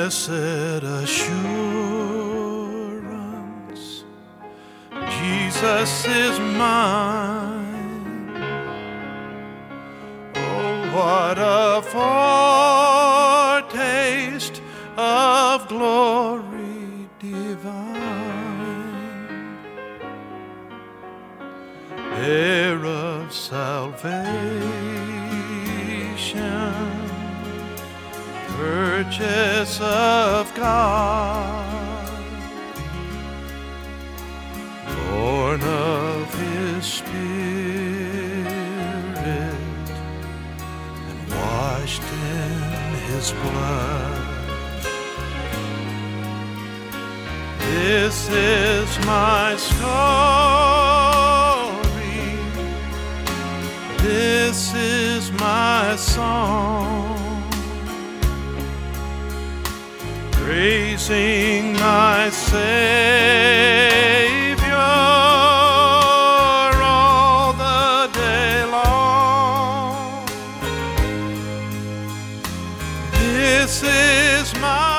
Blessed assurance, Jesus is mine. Oh, what a foretaste of glory divine, heir of salvation, purchase of God, born of His Spirit and washed in His blood. This is my story, this is my song, praising my Savior all the day long. This is my